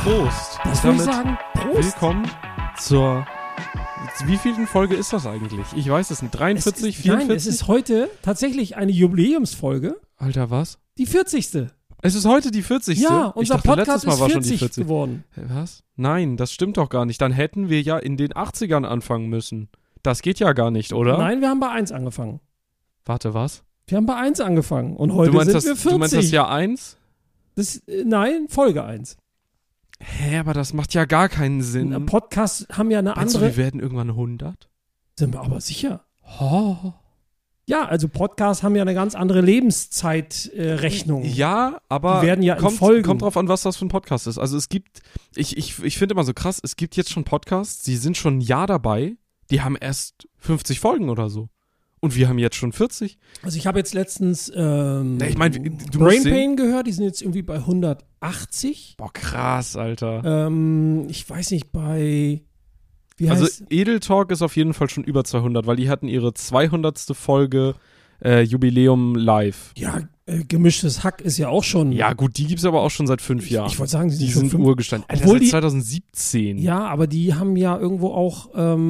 Prost. Das würde ich sagen. Prost. Willkommen zur... Wievielten Folge ist das eigentlich? Ich weiß es nicht. 43, 44? Nein, es ist heute tatsächlich eine Jubiläumsfolge. Alter, was? Die 40. Es ist heute die 40. Ja, unser dachte, Podcast letztes Mal ist war 40 schon die 40 geworden. Was? Nein, das stimmt doch gar nicht. Dann hätten wir ja in den 80ern anfangen müssen. Das geht ja gar nicht, oder? Nein, wir haben bei 1 angefangen. Warte, was? Wir haben bei 1 angefangen und heute sind wir 40. Du meinst das Jahr 1? Nein, Folge 1. Hä, aber das macht ja gar keinen Sinn. Podcasts haben ja eine Meinst andere... du, wir werden irgendwann 100? Sind wir aber sicher. Oh. Ja, also Podcasts haben ja eine ganz andere Lebenszeitrechnung. Ja, aber die werden ja in Folgen. Kommt drauf an, was das für ein Podcast ist. Also es gibt, ich finde immer so krass, es gibt jetzt schon Podcasts, die sind schon ein Jahr dabei, die haben erst 50 Folgen oder so. Und wir haben jetzt schon 40. Also ich habe jetzt letztens Ich meine, du Brain musst sehen, Pain gehört, die sind jetzt irgendwie bei 180. boah, krass, Alter. Ich weiß nicht, bei Also Edel Talk ist auf jeden Fall schon über 200, weil die hatten ihre 200. Folge Jubiläum live. Ja, gemischtes Hack ist ja auch schon. Ja gut, die gibt's aber auch schon seit 5 Jahren. Ich wollte sagen, die schon sind Urgestein. Alter, obwohl seit die 2017. Ja, aber die haben ja irgendwo auch,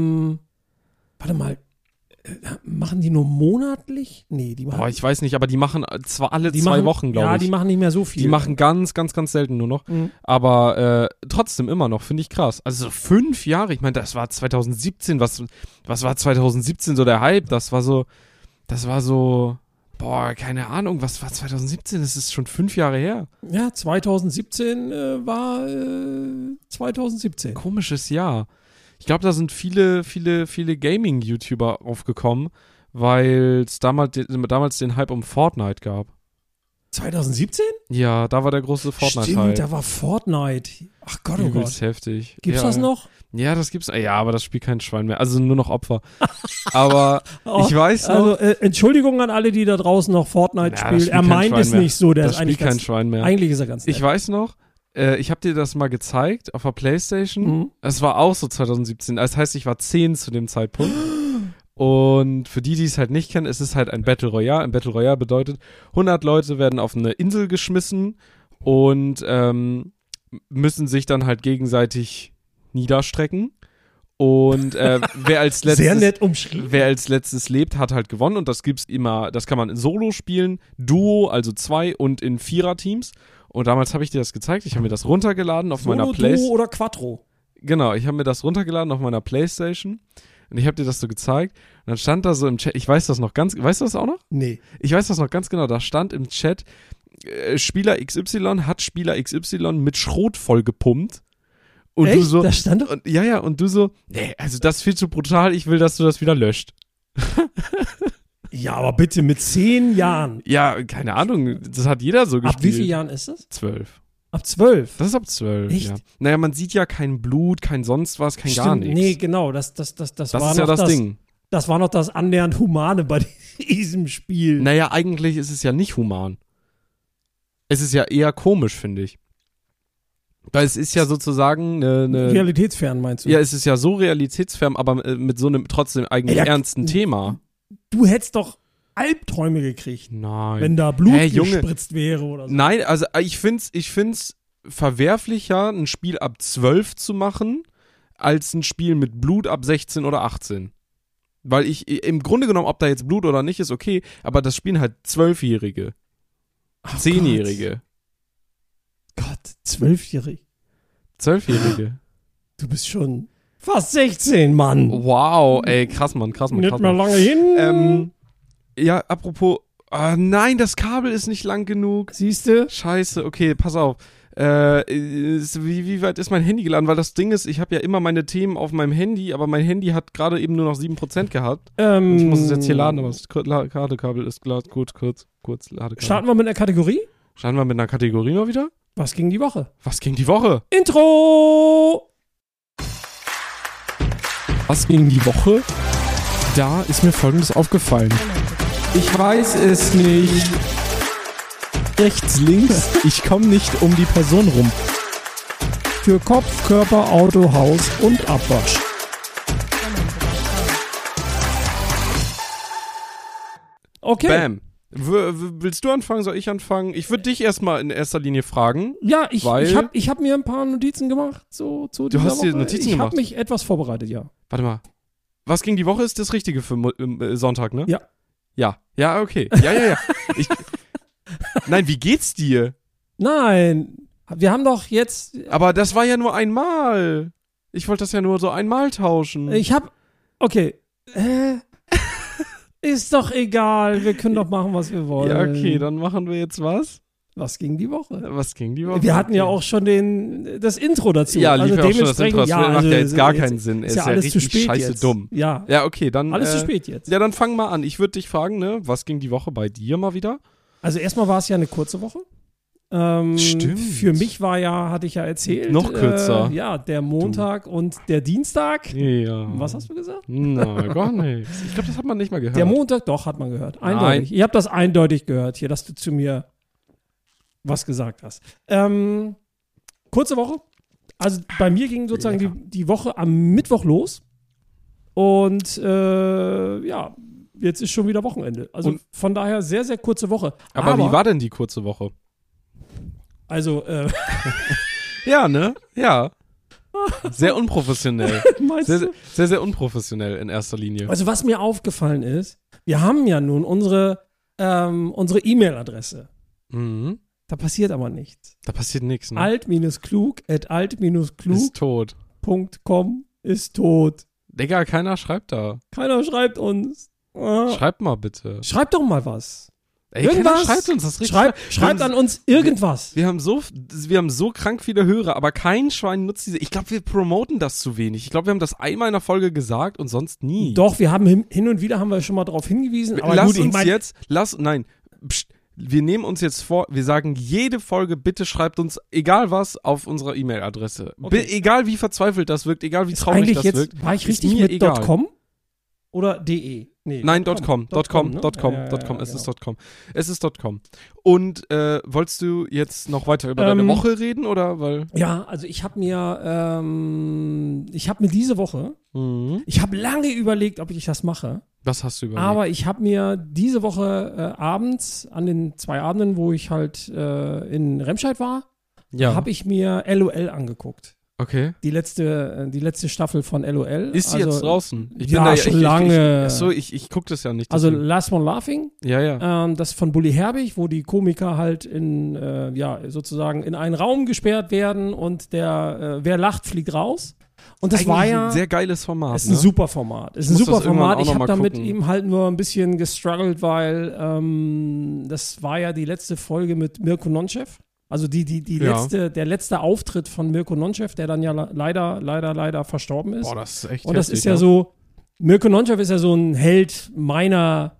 warte mal, machen die nur monatlich? Nee, die machen. Boah, ich weiß nicht, aber die machen zwar alle die 2 machen, Wochen, glaube ich. Ja, die machen nicht mehr so viel. Die machen ganz, ganz, ganz selten nur noch. Mhm. Aber trotzdem immer noch, finde ich krass. Also so 5 Jahre, ich meine, das war 2017, was war 2017 so der Hype? Das war so, boah, keine Ahnung, was war 2017? Das ist schon 5 Jahre her. Ja, 2017 war 2017. Komisches Jahr. Ich glaube, da sind viele Gaming-YouTuber aufgekommen, weil es damals den Hype um Fortnite gab. 2017? Ja, da war der große Fortnite-Hype. Stimmt, da war Fortnite. Ach Gott, oh Übelst Gott. heftig. Gibt's ja. das noch? Ja, das gibt's. Ja, aber das spielt kein Schwein mehr. Also nur noch Opfer. Aber Oh, ich weiß noch. Also Entschuldigung an alle, die da draußen noch Fortnite spielen. Er meint es nicht so. Der Das ist eigentlich spielt kein ganz, Schwein mehr. eigentlich ist er ganz nett. Ich weiß noch, ich habe dir das mal gezeigt auf der Playstation. Mhm. Es war auch so 2017. Das heißt, ich war 10 zu dem Zeitpunkt. Und für die es halt nicht kennen, es ist halt ein Battle Royale. Ein Battle Royale bedeutet, 100 Leute werden auf eine Insel geschmissen und müssen sich dann halt gegenseitig niederstrecken. Und wer als letztes Sehr nett umschrieben. Wer als letztes lebt, hat halt gewonnen. Und das gibt's immer, das kann man in Solo spielen, Duo, also 2 und in 4er-Teams. Und damals habe ich dir das gezeigt. Ich habe mir das runtergeladen auf meiner Solo, Playstation. Duo oder Quattro? Genau, ich habe mir das runtergeladen auf meiner Playstation. Und ich habe dir das so gezeigt. Und dann stand da so im Chat, ich weiß das noch ganz, weißt du das auch noch? Nee. Ich weiß das noch ganz genau. Da stand im Chat, Spieler XY hat Spieler XY mit Schrot vollgepumpt. Und Echt? du so, Da stand doch? und, ja, und du so, nee, also das ist viel zu brutal, ich will, dass du das wieder löscht. Ja, aber bitte mit 10 Jahren. Ja, keine Ahnung, das hat jeder so gespielt. Ab wie vielen Jahren ist das? 12. Ab 12. Das ist ab 12, Echt? ja. Naja, man sieht ja kein Blut, kein sonst was, kein gar nichts. Nee, genau, das Das war ist noch ja das Ding. Das war noch das annähernd Humane bei diesem Spiel. Naja, eigentlich ist es ja nicht human. Es ist ja eher komisch, finde ich. Weil es ist ja sozusagen eine Realitätsfern meinst du? Ja, es ist ja so realitätsfern, aber mit so einem trotzdem eigentlich ernsten Thema. Du hättest doch Albträume gekriegt, Nein. wenn da Blut Junge. gespritzt wäre oder so. Nein, also ich find's verwerflicher, ein Spiel ab 12 zu machen, als ein Spiel mit Blut ab 16 oder 18. Weil im Grunde genommen, ob da jetzt Blut oder nicht, ist okay, aber das spielen halt 12-Jährige. 10-Jährige. Gott, 12-jährig. 12-Jährige. Du bist schon fast 16, Mann. Wow, ey, krass, Mann. Nicht mehr lange hin. Ja, apropos, nein, das Kabel ist nicht lang genug. Siehste? Scheiße, okay, pass auf. Wie weit ist mein Handy geladen? Weil das Ding ist, ich habe ja immer meine Themen auf meinem Handy, aber mein Handy hat gerade eben nur noch 7% gehabt. Und ich muss es jetzt hier laden, aber das Ladekabel ist kurz Ladekabel. Starten wir mit einer Kategorie? Starten wir mit einer Kategorie mal wieder? Was ging die Woche? Was ging die Woche? Intro! Was ging die Woche? Da ist mir Folgendes aufgefallen. Ich weiß es nicht. Rechts, links, ich komme nicht um die Person rum. Für Kopf, Körper, Auto, Haus und Abwasch. Okay. Bam. Willst du anfangen? Soll ich anfangen? Ich würde dich erstmal in erster Linie fragen. Ja, ich hab mir ein paar Notizen gemacht. So, zu dieser Du hast dir Woche. Notizen Ich gemacht? habe mich etwas vorbereitet, ja. Warte mal. Was ging die Woche ist das Richtige für Sonntag, ne? Ja. Ja, okay. Ja. Nein, wie geht's dir? Nein, wir haben doch jetzt. Aber das war ja nur einmal. Ich wollte das ja nur so einmal tauschen. Okay. Ist doch egal, wir können doch machen, was wir wollen. Ja, okay, dann machen wir jetzt was? Was ging die Woche? Was ging die Woche? Wir hatten ja auch schon das Intro dazu. Ja, lief ja auch schon das Intro. Das macht ja jetzt gar keinen jetzt Sinn. Ist Es ja ist ja alles zu richtig spät scheiße jetzt. dumm. Ja, Ja, okay, dann. alles zu spät jetzt. Ja, dann fang mal an. Ich würde dich fragen, ne? Was ging die Woche bei dir mal wieder? Also erstmal war es ja eine kurze Woche. Stimmt. Für mich hatte ich ja erzählt. Noch kürzer. Ja, der Montag und der Dienstag. Ja. Was hast du gesagt? Na, gar nichts. Ich glaube, das hat man nicht mal gehört. Der Montag, doch, hat man gehört. Eindeutig. Ich habe das eindeutig gehört hier, dass du zu mir was gesagt hast. Kurze Woche. Also bei mir ging sozusagen die Woche am Mittwoch los. Und ja, jetzt ist schon wieder Wochenende. Also von daher sehr, sehr kurze Woche. Aber wie war denn die kurze Woche? Also, Ja, ne? Ja. Sehr unprofessionell. meinst Sehr, du? sehr, sehr unprofessionell in erster Linie. Also was mir aufgefallen ist, wir haben ja nun unsere E-Mail-Adresse. Mhm. Da passiert aber nichts. Da passiert nichts, ne? alt-klug@alt-klug.com ist tot. ist tot. Digga, keiner schreibt da. Keiner schreibt uns. Schreibt mal bitte. Schreibt doch mal was. Ey, Irgendwas? keiner schreibt uns, das ist richtig. Schreibt an uns irgendwas. Wir haben so krank viele Hörer, aber kein Schwein nutzt diese. Ich glaube, wir promoten das zu wenig. Ich glaube, wir haben das einmal in der Folge gesagt und sonst nie. Doch, wir haben hin und wieder haben wir schon mal darauf hingewiesen. Aber Lass gut, uns jetzt, wir nehmen uns jetzt vor, wir sagen jede Folge, bitte schreibt uns, egal was, auf unserer E-Mail-Adresse. Okay. Egal wie verzweifelt das wirkt, egal wie traurig das wirkt. War ich ist richtig mir mit egal. .com oder .de? Nee, Nein, .com. Es ist .com. Es ist .com. Und wolltest du jetzt noch weiter über deine Woche reden, oder? Weil ja, also ich habe mir diese Woche, ich habe lange überlegt, ob ich das mache. was hast du überlegt? Aber ich habe mir diese Woche abends, an den 2 Abenden, wo ich halt in Remscheid war, habe ich mir LOL angeguckt. Okay. Die letzte Staffel von LOL. Ist sie also, jetzt draußen? Ich ja, schon lange. Ich gucke das ja nicht. Also deswegen. Last One Laughing. Ja. Das von Bully Herbig, wo die Komiker halt sozusagen in einen Raum gesperrt werden und wer lacht, fliegt raus. Und das Eigentlich war ja ein sehr geiles Format. ist ein super Format. Ist ein muss super das irgendwann Format. auch Ich noch habe mal damit gucken. eben halt nur ein bisschen gestruggelt, weil das war ja die letzte Folge mit Mirko Nonchev. Also der letzte Auftritt von Mirko Nonchev, der dann ja leider verstorben ist. Boah, das ist echt Und das heftig, ist ja so, Mirko Nonchev ist ja so ein Held meiner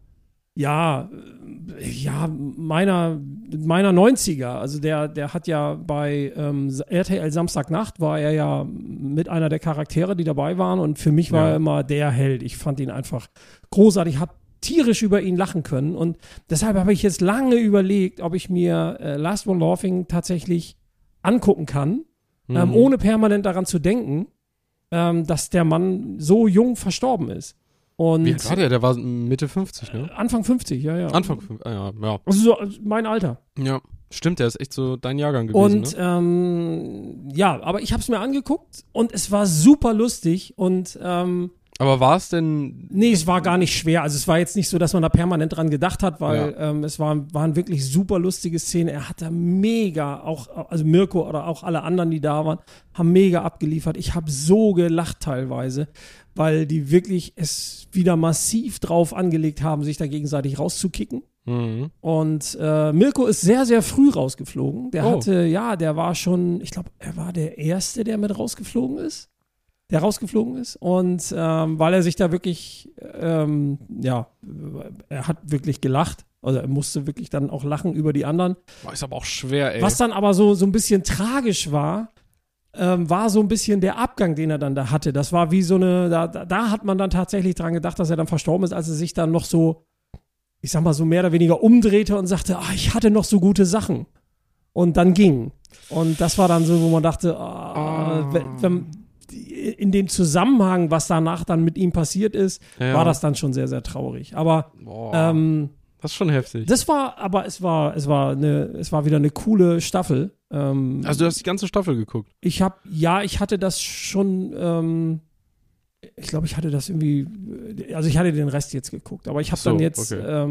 90er. Also der hat ja bei RTL Samstagnacht war er ja mit einer der Charaktere, die dabei waren, und für mich war er immer der Held. Ich fand ihn einfach großartig, habe tierisch über ihn lachen können, und deshalb habe ich jetzt lange überlegt, ob ich mir Last One Laughing tatsächlich angucken kann, ohne permanent daran zu denken, dass der Mann so jung verstorben ist. Und wie alt war der? Der war Mitte 50, ne? Anfang 50, ja. Anfang 50, ja. Also so mein Alter. Ja, stimmt, der ist echt so dein Jahrgang gewesen, Und ne? aber ich habe es mir angeguckt und es war super lustig und Aber war es denn... Nee, es war gar nicht schwer. Also es war jetzt nicht so, dass man da permanent dran gedacht hat, weil es waren wirklich super lustige Szenen. Er hat da mega, also Mirko oder auch alle anderen, die da waren, haben mega abgeliefert. Ich habe so gelacht teilweise, weil die wirklich es wieder massiv drauf angelegt haben, sich da gegenseitig rauszukicken. Mhm. Und Mirko ist sehr, sehr früh rausgeflogen. Der war schon, ich glaube, er war der Erste, der mit rausgeflogen ist. Und weil er sich da wirklich, er hat wirklich gelacht. Also er musste wirklich dann auch lachen über die anderen. Ist aber auch schwer, ey. Was dann aber so ein bisschen tragisch war so ein bisschen der Abgang, den er dann da hatte. Das war wie so eine, da hat man dann tatsächlich dran gedacht, dass er dann verstorben ist, als er sich dann noch so, ich sag mal so mehr oder weniger umdrehte und sagte, ich hatte noch so gute Sachen. Und dann ging. Und das war dann so, wo man dachte, wenn in dem Zusammenhang, was danach dann mit ihm passiert ist, war das dann schon sehr, sehr traurig. Aber Das ist schon heftig. Es war wieder eine coole Staffel. Also du hast die ganze Staffel geguckt? Ich hatte das schon, ich glaube, ich hatte das irgendwie, also ich hatte den Rest jetzt geguckt, aber ich habe dann jetzt,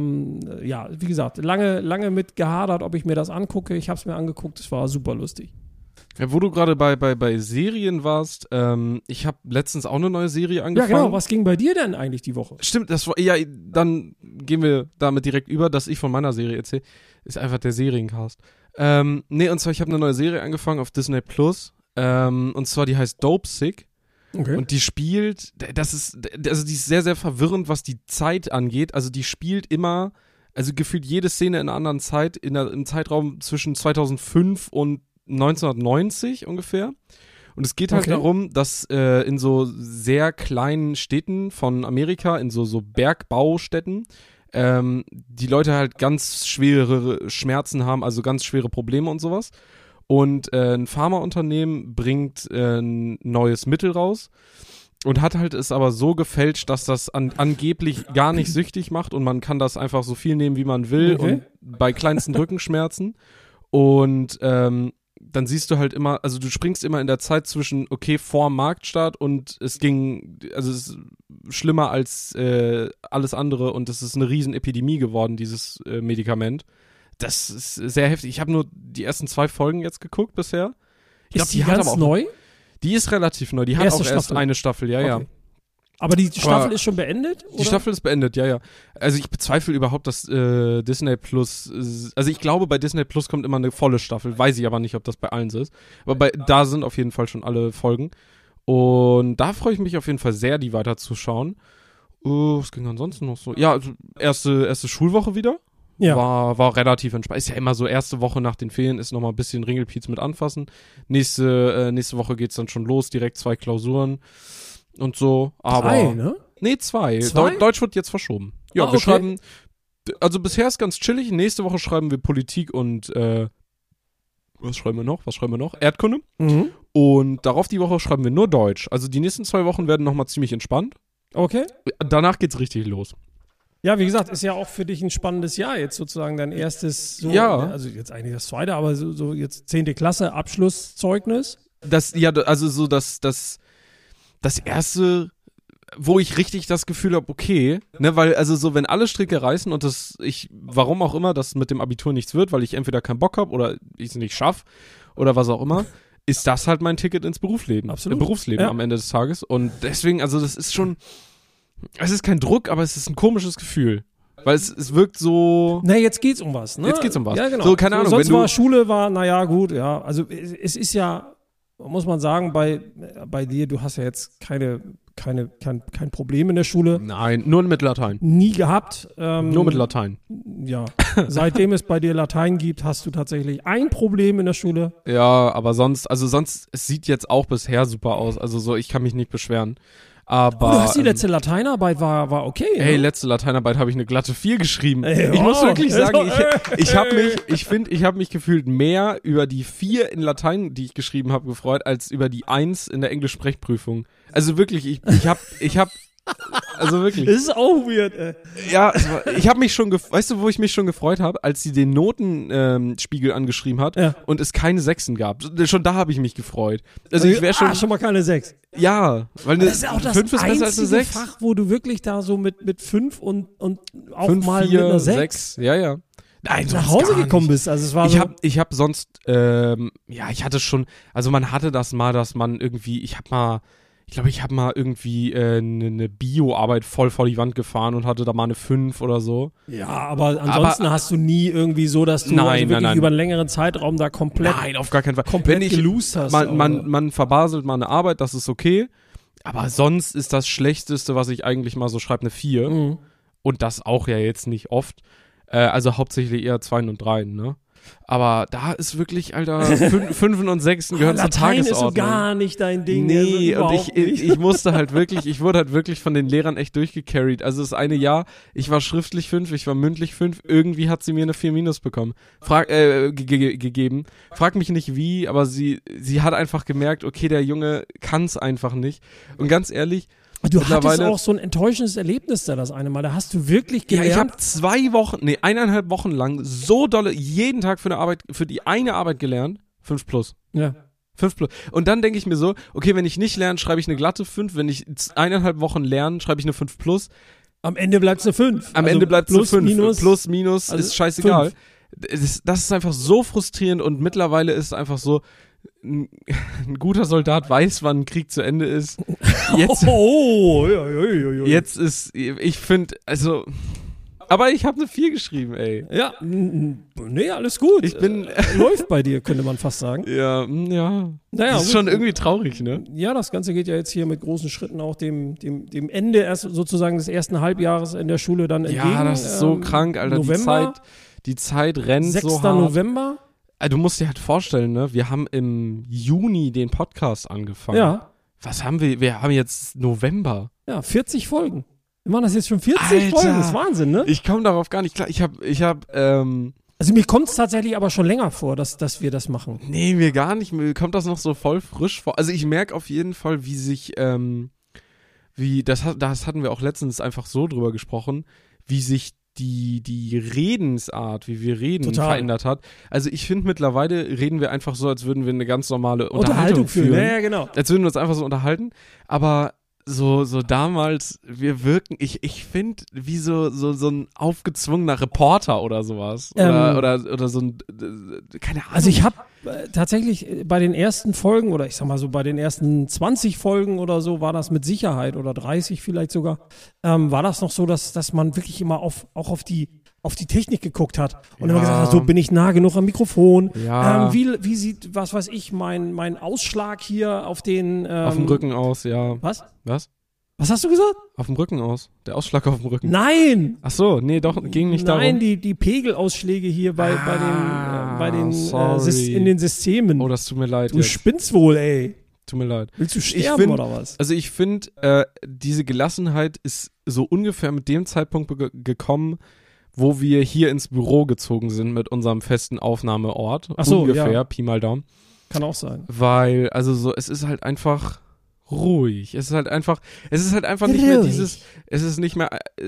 wie gesagt, lange mit gehadert, ob ich mir das angucke. Ich habe es mir angeguckt, es war super lustig. Ja, wo du gerade bei Serien warst, ich habe letztens auch eine neue Serie angefangen. Ja, genau. Was ging bei dir denn eigentlich die Woche? Stimmt, dann gehen wir damit direkt über, dass ich von meiner Serie erzähle. Ist einfach der Seriencast. Und zwar, ich habe eine neue Serie angefangen auf Disney Plus. Und zwar, die heißt Dope Sick. Okay. Und die spielt, die ist sehr, sehr verwirrend, was die Zeit angeht. Also die spielt immer, also gefühlt jede Szene in einer anderen Zeit, im Zeitraum zwischen 2005 und 1990 ungefähr. Und es geht halt darum, dass in so sehr kleinen Städten von Amerika, in so Bergbaustädten, die Leute halt ganz schwere Schmerzen haben, also ganz schwere Probleme und sowas. Und ein Pharmaunternehmen bringt ein neues Mittel raus und hat halt es aber so gefälscht, dass das angeblich gar nicht süchtig macht und man kann das einfach so viel nehmen, wie man will und bei kleinsten Rückenschmerzen. Und dann siehst du halt immer, also du springst immer in der Zeit zwischen, vor Marktstart und es ist schlimmer als alles andere und es ist eine Riesenepidemie geworden, dieses Medikament. Das ist sehr heftig. Ich habe nur die ersten 2 Folgen jetzt geguckt bisher. Ist die ganz neu? Die ist relativ neu. Die hat auch erst eine Staffel, ja. Aber die Staffel ist schon beendet? Oder? Die Staffel ist beendet, ja. Also ich bezweifle überhaupt, dass Disney Plus, also ich glaube, bei Disney Plus kommt immer eine volle Staffel, weiß ich aber nicht, ob das bei allen so ist. Aber da sind auf jeden Fall schon alle Folgen. Und da freue ich mich auf jeden Fall sehr, die weiter zu schauen. Was ging ansonsten noch so? Ja, also erste Schulwoche wieder. Ja. War relativ entspannt. Ist ja immer so, erste Woche nach den Ferien ist nochmal ein bisschen Ringelpiez mit anfassen. Nächste Woche geht's dann schon los, direkt 2 Klausuren und so. Aber 3, ne? Nee, 2. Deutsch wird jetzt verschoben. Ja, wir schreiben, also bisher ist ganz chillig. Nächste Woche schreiben wir Politik und was schreiben wir noch? Erdkunde. Mhm. Und darauf die Woche schreiben wir nur Deutsch. Also die nächsten 2 Wochen werden nochmal ziemlich entspannt. Okay. Danach geht's richtig los. Ja, wie gesagt, ist ja auch für dich ein spannendes Jahr jetzt sozusagen dein erstes, also jetzt eigentlich das zweite, aber so jetzt 10. Klasse Abschlusszeugnis. Das erste, wo ich richtig das Gefühl habe, weil also so, wenn alle Stricke reißen und warum auch immer, das mit dem Abitur nichts wird, weil ich entweder keinen Bock habe oder ich es nicht schaffe oder was auch immer, ist das halt mein Ticket ins Berufsleben. Absolut. Berufsleben am Ende des Tages. Und deswegen, also das ist schon, es ist kein Druck, aber es ist ein komisches Gefühl. Weil es wirkt so. Na, jetzt geht's um was, ne? Jetzt geht's um was. Ja, genau. So, keine Ahnung. Sonst Schule war, naja, gut, ja. Also es ist ja, muss man sagen, bei dir, du hast ja jetzt kein Problem in der Schule. Nein, nur mit Latein. Nie gehabt. Nur mit Latein. Ja. Seitdem es bei dir Latein gibt, hast du tatsächlich ein Problem in der Schule. Ja, aber sonst, es sieht jetzt auch bisher super aus. Also so, ich kann mich nicht beschweren. Aber, du hast die letzte Lateinarbeit, war okay. Hey, letzte Lateinarbeit habe ich eine glatte 4 geschrieben. Ich muss wirklich sagen, ich habe mich gefühlt mehr über die 4 in Latein, die ich geschrieben habe, gefreut, als über die 1 in der Englisch-Sprechprüfung. Also wirklich, ich habe also wirklich. Das ist auch weird, ey. Ja, ich habe mich schon, weißt du, wo ich mich schon gefreut habe, als sie den Notenspiegel angeschrieben hat und es keine 6 gab. Schon da habe ich mich gefreut. Also ich wäre schon mal keine 6. Ja, weil das ist auch das 5 ist besser als eine 6. Fach, wo du wirklich da so mit 5 und auch 5, mal 4, mit einer 6. Ja. Nein, nach Hause gekommen bist. Also es war ich habe sonst, ich hatte schon, also man hatte das mal, dass man irgendwie, ich habe mal irgendwie eine Bio-Arbeit voll vor die Wand gefahren und hatte da mal eine 5 oder so. Ja, aber ansonsten hast du nie irgendwie so, dass du nein. über einen längeren Zeitraum da komplett. Nein, auf gar keinen Fall. Komplett gelost hast. Man verbaselt mal eine Arbeit, das ist okay. Aber sonst ist das Schlechteste, was ich eigentlich mal so schreibe, eine 4. Mhm. Und das auch ja jetzt nicht oft. Also hauptsächlich eher 2 und 3, ne? Aber da ist wirklich, Alter, 5 und 6 gehören zur Tagesordnung. Latein ist so gar nicht dein Ding. Nee, und ich musste halt wirklich, ich wurde halt wirklich von den Lehrern echt durchgecarried. Also das eine Jahr, ich war schriftlich 5, ich war mündlich 5, irgendwie hat sie mir eine 4- bekommen. Gegeben. Frag mich nicht wie, aber sie hat einfach gemerkt, okay, der Junge kann's einfach nicht. Und ganz ehrlich, Du hattest auch so ein enttäuschendes Erlebnis da das eine Mal. Da hast du wirklich gelernt. Ja, ich habe 1,5 Wochen lang so dolle jeden Tag für die eine Arbeit gelernt. 5+. Ja. 5+. Und dann denke ich mir so, okay, wenn ich nicht lerne, schreibe ich eine glatte 5. Wenn ich 1,5 Wochen lerne, schreibe ich eine 5+. Am Ende bleibt es eine 5. Am Ende bleibt es eine 5. Plus, minus, also ist scheißegal. 5. Das ist einfach so frustrierend und mittlerweile ist es einfach so, ein guter Soldat weiß, wann ein Krieg zu Ende ist. Jetzt ist, ich finde, also, aber ich habe eine 4 geschrieben, ey. Ja, nee, alles gut. Läuft bei dir, könnte man fast sagen. Ja. Naja, das ist schon irgendwie traurig, ne? Ja, das Ganze geht ja jetzt hier mit großen Schritten auch dem Ende erst sozusagen des ersten Halbjahres in der Schule dann entgegen. Ja, das ist so krank, Alter. November, die Zeit rennt 6. so hart. November. Du musst dir halt vorstellen, ne? Wir haben im Juni den Podcast angefangen. Ja. Was haben wir? Wir haben jetzt November. Ja, 40 Folgen. Wir machen das jetzt schon 40 Alter, Folgen. Das ist Wahnsinn, ne? Ich komme darauf gar nicht klar. Also mir kommt es tatsächlich aber schon länger vor, dass wir das machen. Nee, mir gar nicht. Mir kommt das noch so voll frisch vor. Also ich merke auf jeden Fall, wie sich, das hatten wir auch letztens einfach so drüber gesprochen, wie sich die Redensart, wie wir reden, verändert hat. Also ich finde, mittlerweile reden wir einfach so, als würden wir eine ganz normale Unterhaltung führen. Ja, genau. Als würden wir uns einfach so unterhalten. Aber so damals, wir wirken, ich finde, wie so ein aufgezwungener Reporter oder sowas. Oder so ein, keine Ahnung. Also ich habe tatsächlich bei den ersten Folgen oder ich sag mal so bei den ersten 20 Folgen oder so war das mit Sicherheit oder 30 vielleicht sogar, war das noch so, dass man wirklich immer auch auf die Technik geguckt hat und immer gesagt hat, so bin ich nah genug am Mikrofon. Ja. Wie sieht, was weiß ich, mein Ausschlag hier auf den auf dem Rücken aus, ja. Was? Was hast du gesagt? Auf dem Rücken aus. Der Ausschlag auf dem Rücken. Nein! Ach so, nee, doch, ging nicht darum. Nein, die Pegelausschläge hier bei den in den Systemen. Oh, das tut mir leid. Du spinnst wohl, ey. Tut mir leid. Willst du sterben oder was? Also ich finde, diese Gelassenheit ist so ungefähr mit dem Zeitpunkt gekommen, wo wir hier ins Büro gezogen sind mit unserem festen Aufnahmeort. Ach so, ungefähr, ja. Pi mal Daumen. Kann auch sein. Weil, also so, es ist halt einfach ruhig. Es ist halt einfach nicht mehr dieses, es ist nicht mehr,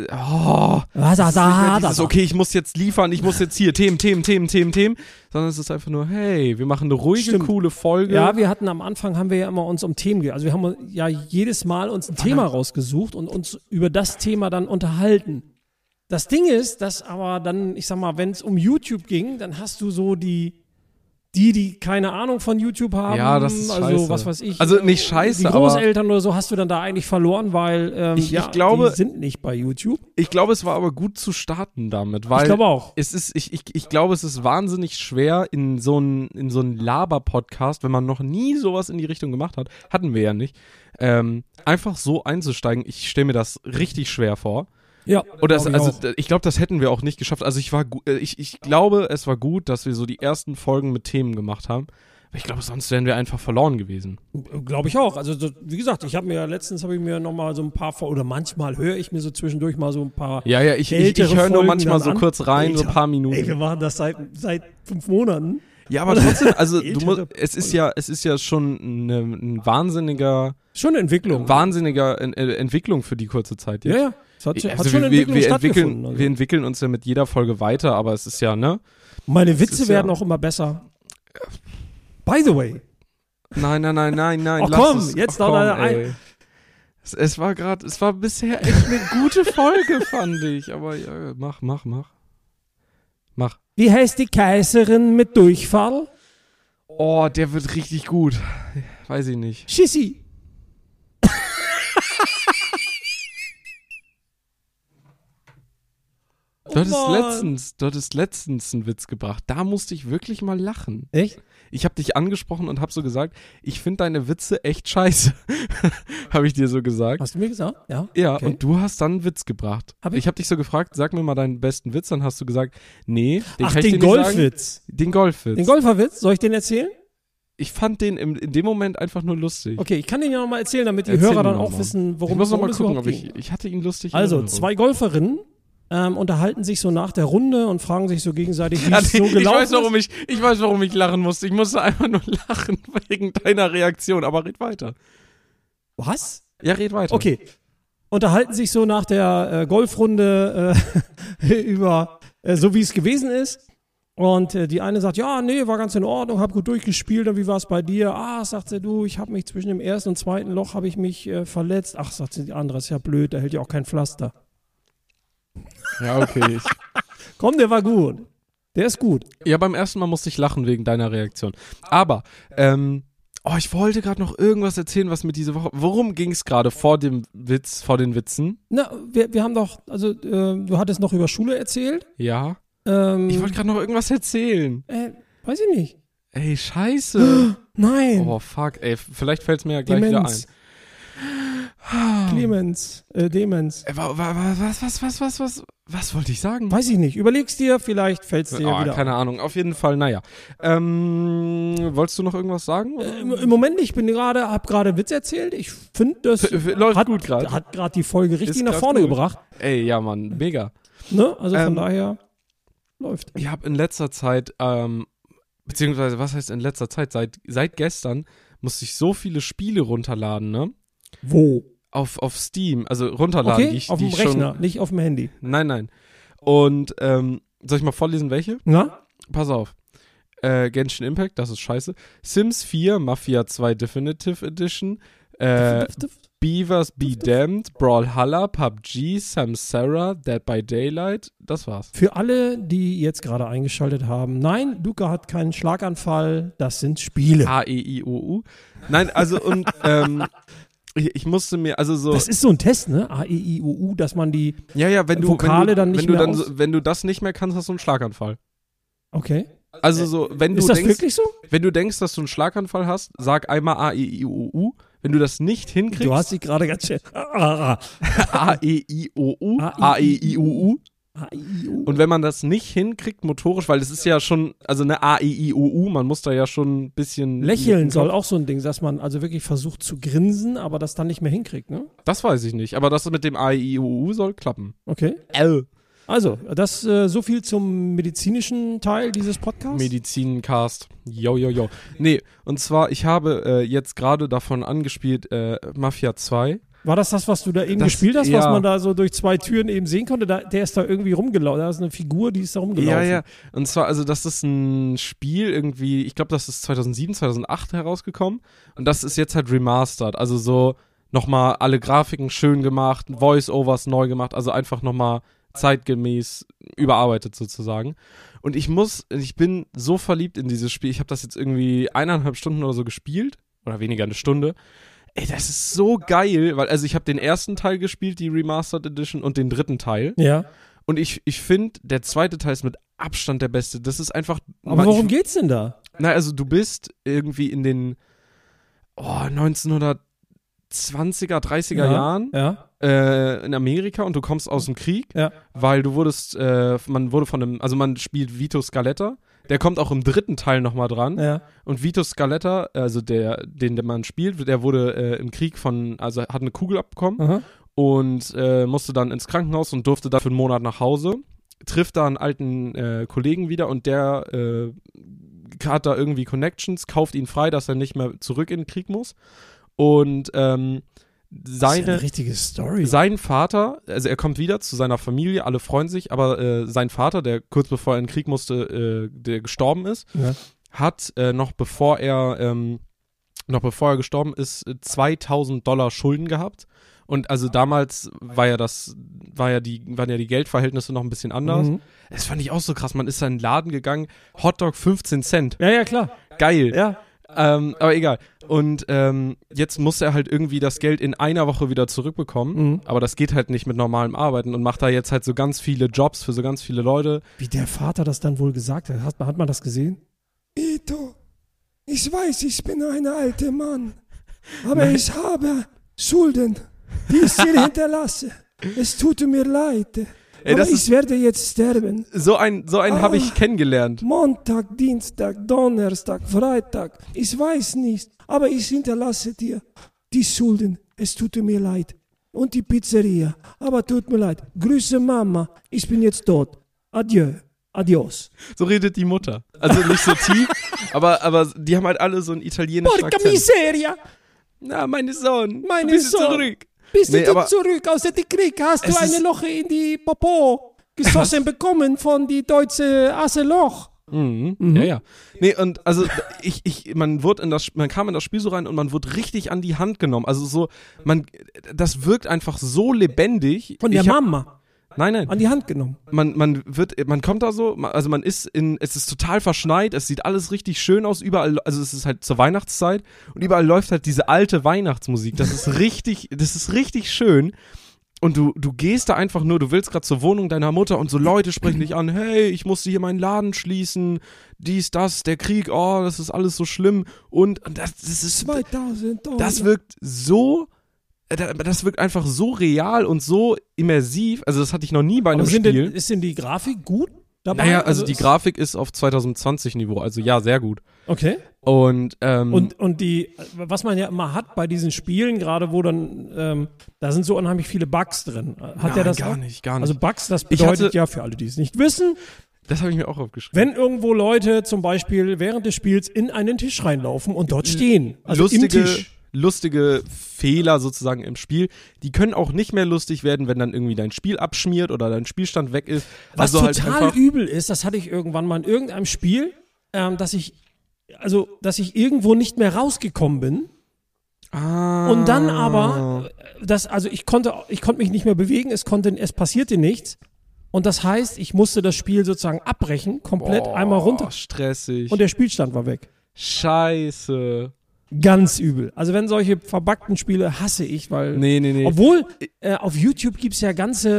okay, ich muss jetzt liefern, ich muss jetzt hier Themen, sondern es ist einfach nur, hey, wir machen eine ruhige, coole Folge. Ja, wir hatten am Anfang, haben wir ja immer uns um Themen, also wir haben ja jedes Mal uns ein Thema rausgesucht und uns über das Thema dann unterhalten. Das Ding ist, dass aber dann, ich sag mal, wenn es um YouTube ging, dann hast du so die keine Ahnung von YouTube haben, ja, das ist also scheiße. Was weiß ich. Also nicht scheiße, die Großeltern oder so hast du dann da eigentlich verloren, weil ich glaube, die sind nicht bei YouTube. Ich glaube, es war aber gut zu starten damit, weil ich glaube auch. Ich glaube, es ist wahnsinnig schwer in so einen Laber-Podcast, wenn man noch nie sowas in die Richtung gemacht hat, hatten wir ja nicht, einfach so einzusteigen. Ich stelle mir das richtig schwer vor. Ja, ich glaube, das hätten wir auch nicht geschafft. Also ich glaube, es war gut, dass wir so die ersten Folgen mit Themen gemacht haben. Ich glaube, sonst wären wir einfach verloren gewesen. Glaube ich auch. Also wie gesagt, letztens habe ich mir noch mal so ein paar, oder manchmal höre ich mir so zwischendurch mal so ein paar. Ja, ich höre nur manchmal so kurz rein, Alter, so ein paar Minuten. Ey, wir machen das seit 5 Monaten. Ja, aber trotzdem, also es ist ja schon eine wahnsinnige Entwicklung für die kurze Zeit jetzt. Ja. Hat schon Entwicklung stattgefunden. Wir entwickeln uns ja mit jeder Folge weiter, aber es ist ja, ne? Meine Witze werden auch immer besser. By the way. Nein. Oh komm, jetzt noch eine. Es war bisher echt eine gute Folge, fand ich. Aber ja, mach. Wie heißt die Kaiserin mit Durchfall? Oh, der wird richtig gut. Weiß ich nicht. Schissi. Du hattest letztens einen Witz gebracht. Da musste ich wirklich mal lachen. Echt? Ich habe dich angesprochen und habe so gesagt, ich finde deine Witze echt scheiße. Habe ich dir so gesagt. Hast du mir gesagt? Ja. Ja, okay. Und du hast dann einen Witz gebracht. Ich habe dich so gefragt, sag mir mal deinen besten Witz. Dann hast du gesagt, nee, den kann ich dir nicht Golfwitz. sagen. Den Golfwitz. Den Golferwitz? Soll ich den erzählen? Ich fand den in dem Moment einfach nur lustig. Okay, ich kann den ja nochmal erzählen, damit die Hörer dann auch wissen, worum es geht. Ich muss nochmal gucken, ob ich hatte ihn lustig. Also, 2 Golferinnen unterhalten sich so nach der Runde und fragen sich so gegenseitig, wie es so gelaufen ist. Ich weiß, warum ich lachen musste. Ich musste einfach nur lachen wegen deiner Reaktion, aber red weiter. Was? Ja, red weiter. Okay, unterhalten sich so nach der Golfrunde über so wie es gewesen ist. Und die eine sagt, ja, nee, war ganz in Ordnung, hab gut durchgespielt. Und wie war es bei dir? Sagt sie, du, ich habe mich zwischen dem ersten und zweiten Loch habe ich mich verletzt. Ach, sagt sie, die andere, ist ja blöd, da hält ja auch kein Pflaster. Ja, okay. Komm, der war gut. Der ist gut. Ja, beim ersten Mal musste ich lachen wegen deiner Reaktion. Aber, ich wollte gerade noch irgendwas erzählen, was mit dieser Woche. Worum ging es gerade vor den Witzen? Na, wir haben doch, also du hattest noch über Schule erzählt. Ja. Ich wollte gerade noch irgendwas erzählen. Weiß ich nicht. Ey, scheiße. Nein. Oh, fuck. Ey, vielleicht fällt es mir ja gleich wieder ein. Clemens. Demenz. Was wollte ich sagen? Weiß ich nicht. Überleg's dir, vielleicht fällt's dir wieder keine Ahnung. Auf jeden Fall, naja. Wolltest du noch irgendwas sagen? Im Moment nicht. Hab gerade Witz erzählt. Ich finde, das läuft gut gerade. Hat gerade die Folge richtig nach vorne gebracht. Ey, ja, Mann. Mega. Ne? Also von daher läuft. Ich habe in letzter Zeit, beziehungsweise was heißt in letzter Zeit? Seit gestern musste ich so viele Spiele runterladen, ne? Wo? Auf Steam, also runterladen. Okay, auf dem Rechner, nicht auf dem Handy. Nein. Und soll ich mal vorlesen, welche? Na? Pass auf. Genshin Impact, das ist scheiße. Sims 4, Mafia 2 Definitive Edition, Beavers Be Damned, Brawlhalla, PUBG, Samsara, Dead by Daylight, das war's. Für alle, die jetzt gerade eingeschaltet haben, nein, Luca hat keinen Schlaganfall, das sind Spiele. A-E-I-O-U. Nein, also und ich musste mir, also so. Das ist so ein Test, ne? A-E-I-O-U, dass man die Vokale dann nicht mehr wenn du das nicht mehr kannst, hast du einen Schlaganfall. Okay. Also so, wenn du ist das wirklich so? Wenn du denkst, dass du einen Schlaganfall hast, sag einmal A-E-I-O-U. Wenn du das nicht hinkriegst. Du hast dich gerade ganz schön. A-E-I-O-U. A-E-I-O-U. Und wenn man das nicht hinkriegt, motorisch, weil das ist ja schon, also eine A-E-I-O-U, man muss da ja schon ein bisschen. Lächeln soll auch so ein Ding, dass man also wirklich versucht zu grinsen, aber das dann nicht mehr hinkriegt, ne? Das weiß ich nicht, aber das mit dem A-E-I-O-U soll klappen. Okay. Also, das so viel zum medizinischen Teil dieses Podcasts. Medizincast. Yo. Nee, und zwar, ich habe jetzt gerade davon angespielt, Mafia 2. War das, was du da eben gespielt hast, was man da so durch 2 Türen eben sehen konnte? Der ist da irgendwie rumgelaufen. Da ist eine Figur, die ist da rumgelaufen. Ja. Und zwar, also das ist ein Spiel irgendwie, ich glaube, das ist 2007, 2008 herausgekommen. Und das ist jetzt halt remastered. Also so nochmal alle Grafiken schön gemacht, Voice-Overs neu gemacht. Also einfach nochmal zeitgemäß überarbeitet sozusagen. Und ich bin so verliebt in dieses Spiel. Ich habe das jetzt irgendwie 1,5 Stunden oder so gespielt. Oder weniger, eine Stunde. Ey, das ist so geil, weil, also ich habe den ersten Teil gespielt, die Remastered Edition, und den dritten Teil. Ja. Und ich finde, der zweite Teil ist mit Abstand der beste. Das ist einfach. Aber worum geht's denn da? Na, also du bist irgendwie in den 1920er, 30er Jahren in Amerika und du kommst aus dem Krieg, weil du man spielt Vito Scaletta. Der kommt auch im dritten Teil nochmal dran. Ja. Und Vito Scaletta, also den man spielt, der wurde im Krieg hat eine Kugel abbekommen und musste dann ins Krankenhaus und durfte dann für einen Monat nach Hause. Trifft da einen alten Kollegen wieder und der hat da irgendwie Connections, kauft ihn frei, dass er nicht mehr zurück in den Krieg muss. Und das ist ja eine richtige Story. Sein Vater, also er kommt wieder zu seiner Familie, alle freuen sich, aber sein Vater, der kurz bevor er in den Krieg musste, der gestorben ist, hat noch bevor er gestorben ist, $2.000 Schulden gehabt. Und also damals waren ja die Geldverhältnisse noch ein bisschen anders. Das fand ich auch so krass. Man ist da in den Laden gegangen, Hotdog 15 Cent. Ja, klar. Geil. Ja. Aber egal. Und jetzt muss er halt irgendwie das Geld in einer Woche wieder zurückbekommen. Aber das geht halt nicht mit normalem Arbeiten und macht da jetzt halt so ganz viele Jobs für so ganz viele Leute. Wie der Vater das dann wohl gesagt hat. Hat man das gesehen? Ito, ich weiß, ich bin ein alter Mann. Aber ich habe Schulden, die ich dir hinterlasse. Es tut mir leid. Ey, aber ich werde jetzt sterben. So einen habe ich kennengelernt. Montag, Dienstag, Donnerstag, Freitag. Ich weiß nicht. Aber ich hinterlasse dir die Schulden. Es tut mir leid. Und die Pizzeria. Aber tut mir leid. Grüße Mama. Ich bin jetzt tot. Adieu. Adios. So redet die Mutter. Also nicht so tief, aber die haben halt alle so einen italienischen Porca Akzent. miseria. Na, mein Sohn. Mein Sohn. Zurück. Bist Nee, du aber- zurück aus dem Krieg? Hast du Es eine ist- Loch in die Popo geschossen bekommen von die deutsche Asseloch? Ja. Nee, und also man kam in das Spiel so rein und man wurde richtig an die Hand genommen. Also so, das wirkt einfach so lebendig. Von der Mama Nein. an die Hand genommen. Man kommt da so, also es ist total verschneit, es sieht alles richtig schön aus, überall, also es ist halt zur Weihnachtszeit und überall läuft halt diese alte Weihnachtsmusik. Das ist richtig schön. Und du gehst da einfach nur, du willst gerade zur Wohnung deiner Mutter und so Leute sprechen dich an, hey, ich musste hier meinen Laden schließen, dies, das, der Krieg, oh, das ist alles so schlimm. Und das ist, 2000 $. das wirkt einfach so real und so immersiv. Also das hatte ich noch nie bei einem Aber Spiel. ist denn die Grafik gut dabei? Naja, also die Grafik ist auf 2020 Niveau, also ja, sehr gut. Okay. Und Und die, was man ja immer hat bei diesen Spielen, gerade wo dann, da sind so unheimlich viele Bugs drin. Hat der das gar auch? nicht. Also Also Bugs, das Ich bedeutet hatte- ja für alle, die es nicht wissen, das habe ich mir auch aufgeschrieben. wenn irgendwo Leute zum Beispiel während des Spiels in einen Tisch reinlaufen und dort stehen. Also im Tisch. lustige Fehler sozusagen im Spiel, die können auch nicht mehr lustig werden, wenn dann irgendwie dein Spiel abschmiert oder dein Spielstand weg ist. Was Also halt total einfach, übel ist, das hatte ich irgendwann mal in irgendeinem Spiel, dass ich irgendwo nicht mehr rausgekommen bin. Und dann aber, ich konnte mich nicht mehr bewegen, es passierte nichts. Und das heißt, ich musste das Spiel sozusagen abbrechen, komplett einmal runter. Stressig. Und der Spielstand war weg. Scheiße. Ganz übel. Also wenn solche verbuggten Spiele hasse ich, weil Nee. obwohl auf YouTube gibt's ja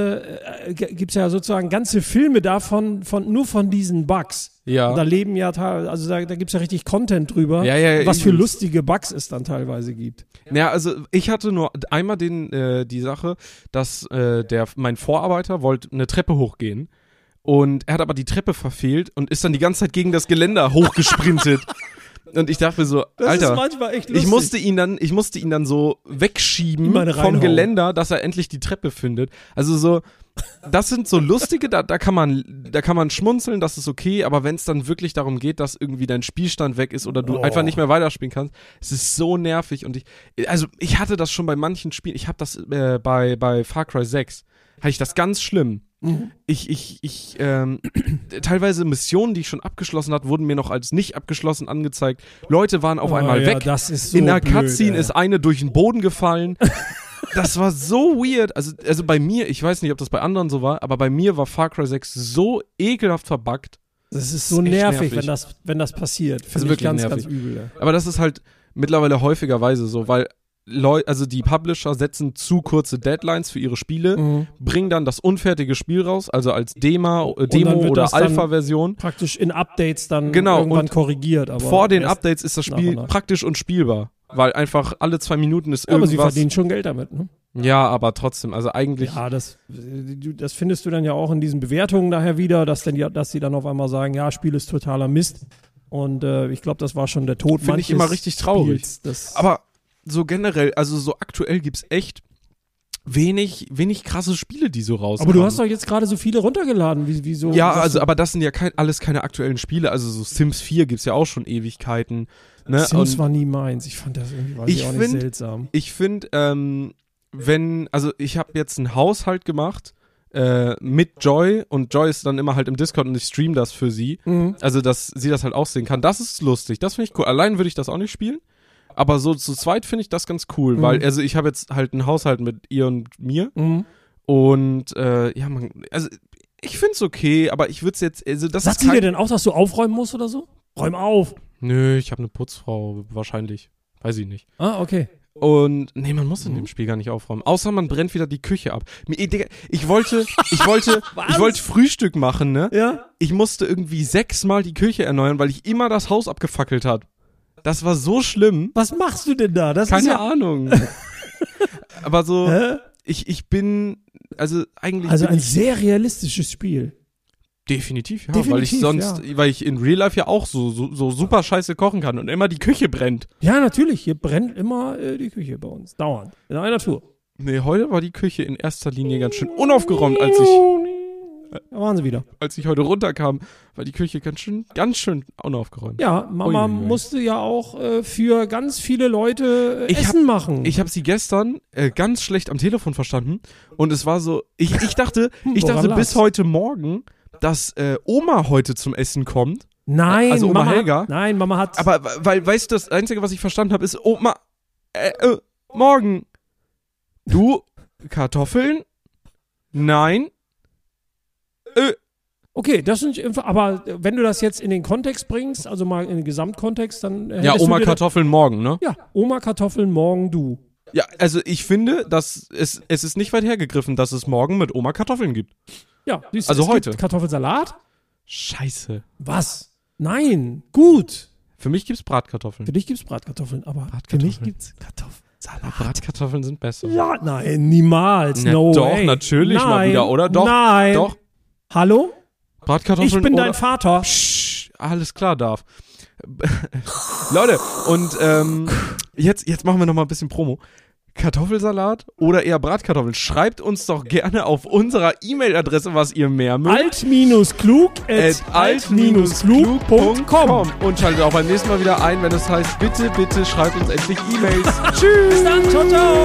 sozusagen ganze Filme davon nur von diesen Bugs. Ja. Und da leben ja also da gibt's ja richtig Content drüber, Ja, was für übelst. lustige Bugs es dann teilweise gibt. Ja, also ich hatte nur einmal die Sache, dass mein Vorarbeiter wollte eine Treppe hochgehen und er hat aber die Treppe verfehlt und ist dann die ganze Zeit gegen das Geländer hochgesprintet. Und ich dachte mir so, Das Alter, ist manchmal echt lustig. ich musste ihn dann so wegschieben Immer vom reinhauen. Geländer, dass er endlich die Treppe findet. Also so, das sind so lustige, da kann man schmunzeln, das ist okay, aber wenn es dann wirklich darum geht, dass irgendwie dein Spielstand weg ist oder du einfach nicht mehr weiterspielen kannst, es ist so nervig und ich hatte das schon bei manchen Spielen, ich habe das bei Far Cry 6, hatte ich das ganz schlimm. Teilweise Missionen, die ich schon abgeschlossen hatte, wurden mir noch als nicht abgeschlossen angezeigt. Leute waren auf einmal weg. Das ist so In der blöd, Cutscene ey. ist eine durch den Boden gefallen. Das war so weird. Also bei mir, ich weiß nicht, ob das bei anderen so war, aber bei mir war Far Cry 6 so ekelhaft verbuggt. Das ist so echt nervig, nervig. wenn das passiert. ist Finde ich wirklich ganz, nervig. ganz übel. Ey. Aber das ist halt mittlerweile häufigerweise so, weil also die Publisher setzen zu kurze Deadlines für ihre Spiele, bringen dann das unfertige Spiel raus, also als Demo wird oder das dann Alpha-Version. Praktisch in Updates dann Genau, irgendwann und korrigiert. Aber Vor den erst- Updates ist das nach Spiel und nach. praktisch unspielbar, weil einfach alle 2 Minuten ist Ja, aber sie irgendwas. verdienen schon Geld damit, ne? Ja, aber trotzdem, also eigentlich. Ja, das findest du dann ja auch in diesen Bewertungen daher wieder, dass sie dann auf einmal sagen, ja, Spiel ist totaler Mist. Und ich glaube, das war schon der Tod Finde ich manches immer richtig traurig. Spiels. Das, Aber so generell, also so aktuell gibt's echt wenig krasse Spiele, die so rauskommen. aber du hast doch jetzt gerade so viele runtergeladen. Wieso? Ja, sagst also, du- aber das sind ja alles keine aktuellen Spiele. Also so Sims 4 gibt's ja auch schon Ewigkeiten. Ne? Sims Und war nie meins. Ich fand das irgendwie weiß Ich auch nicht find- seltsam. ich finde, ich habe jetzt einen Haushalt gemacht mit Joy und Joy ist dann immer halt im Discord und ich stream das für sie. Also, dass sie das halt auch sehen kann. Das ist lustig. Das finde ich cool. Allein würde ich das auch nicht spielen. Aber so zu zweit finde ich das ganz cool, weil, also ich habe jetzt halt einen Haushalt mit ihr und mir. Und ich finde es okay, aber ich würde es jetzt, also das Sagt ist sie dir kein, denn auch, dass du aufräumen musst oder so? Räum auf. Nö, ich habe eine Putzfrau, wahrscheinlich. Weiß ich nicht. Ah, okay. Und nee, man muss in dem Spiel gar nicht aufräumen. Außer man brennt wieder die Küche ab. Digga, ich wollte Frühstück machen, ne? Ja? Ich musste irgendwie 6-mal die Küche erneuern, weil ich immer das Haus abgefackelt hat. Das war so schlimm. Was machst du denn da? Das ist Keine ja, Ahnung. Aber so, Hä? ich bin, also eigentlich Also bin ein ich sehr realistisches Spiel. definitiv, ja. Definitiv, weil ich in Real Life ja auch so super scheiße kochen kann und immer die Küche brennt. Ja, natürlich. Hier brennt immer die Küche bei uns. Dauernd. In einer Tour. Nee, heute war die Küche in erster Linie ganz schön unaufgeräumt, als ich Da waren sie wieder. Als ich heute runterkam, war die Küche ganz schön unaufgeräumt. Ja, Mama musste ja auch für ganz viele Leute Essen machen. Ich habe sie gestern ganz schlecht am Telefon verstanden und es war so, ich dachte bis heute Morgen, dass Oma heute zum Essen kommt. Nein, also Oma Helga. Nein, Mama hat... Aber, weil, weißt du, das Einzige, was ich verstanden habe, ist, Oma, morgen. Du, Kartoffeln? Nein. Okay, das sind, aber wenn du das jetzt in den Kontext bringst, also mal in den Gesamtkontext, dann... Ja, Oma Kartoffeln morgen, ne? Ja, Oma Kartoffeln morgen du. Ja, also ich finde, dass es ist nicht weit hergegriffen, dass es morgen mit Oma Kartoffeln gibt. Ja, siehst du, also es heute. Gibt Kartoffelsalat? Scheiße. Was? Nein, gut. Für mich gibt's Bratkartoffeln. Für dich gibt's Bratkartoffeln, aber für mich gibt's Kartoffelsalat. Bratkartoffeln sind besser. Ja, nein, niemals. Na, No doch, way. natürlich Nein, mal wieder, oder? Doch. Nein. Doch. Hallo? Bratkartoffeln Ich bin oder dein Vater. Psch, alles klar, darf. Leute, und jetzt machen wir noch mal ein bisschen Promo. Kartoffelsalat oder eher Bratkartoffeln? Schreibt uns doch gerne auf unserer E-Mail-Adresse, was ihr mehr mögt. alt-klug@alt-klug.com Und schaltet auch beim nächsten Mal wieder ein, wenn es heißt, bitte, bitte schreibt uns endlich E-Mails. Tschüss. Bis dann, ciao, ciao.